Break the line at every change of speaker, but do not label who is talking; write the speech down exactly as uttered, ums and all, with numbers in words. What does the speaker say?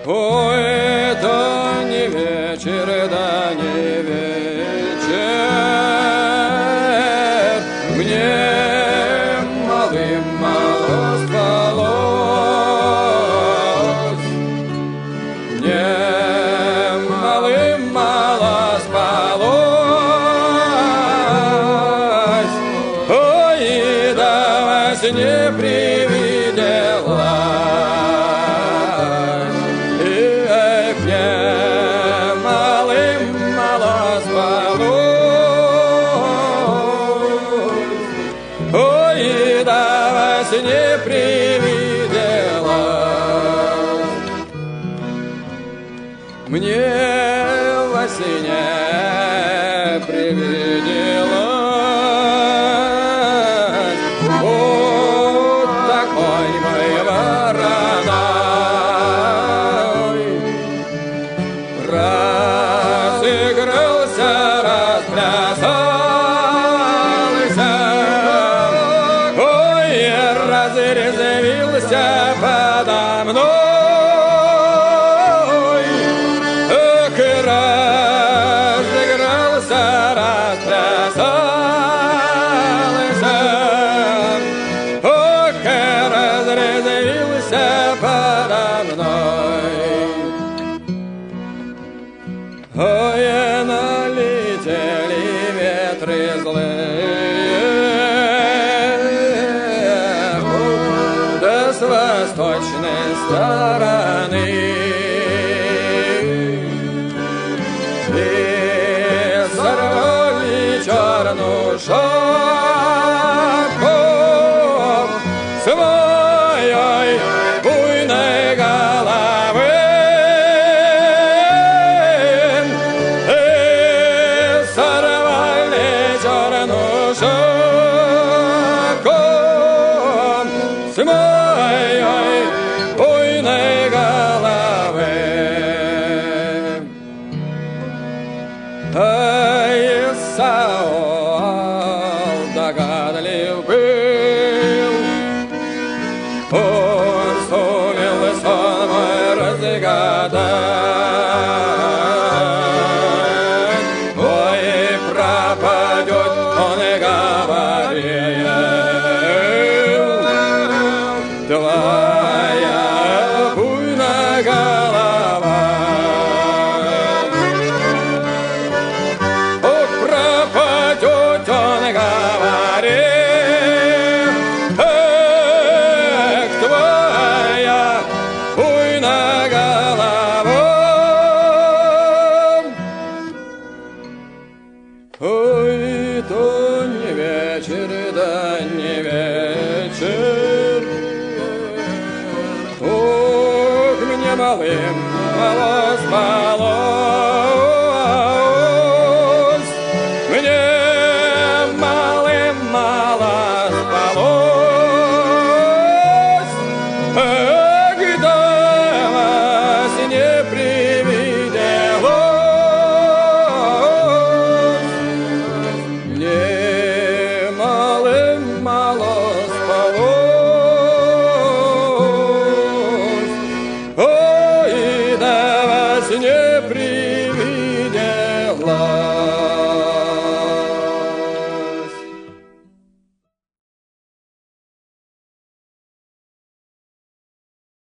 Ой, это не вечер, да не вечер, мне малым мало спалось, мне малым мало спалось, ой, и да во сне привиделась. Не привиделась мне во сне привиделась вот такой мой вороной разыгрался, расплясался, разрезвился подо мной, эх, разыгрался, расплясался, ох, разрезвился подо мной. Ой, налетели ветры злые с восточной стороны и сорвали черную шапку с моей буйной головы и сорвали черную шапку с моей буйной головы. Ай, Саул догадлив был, он сумел сон мой разгадать. Ой, пропадет, он и говорил, твоя буйная голова. Ох, пропадет, он говорил, эх, твоя буйная голова. Ой, то не вечер, да не вечер, малым мало спалось, мне малым мало спалось, когда во сне привиделось, мне малым мало спалось. Не при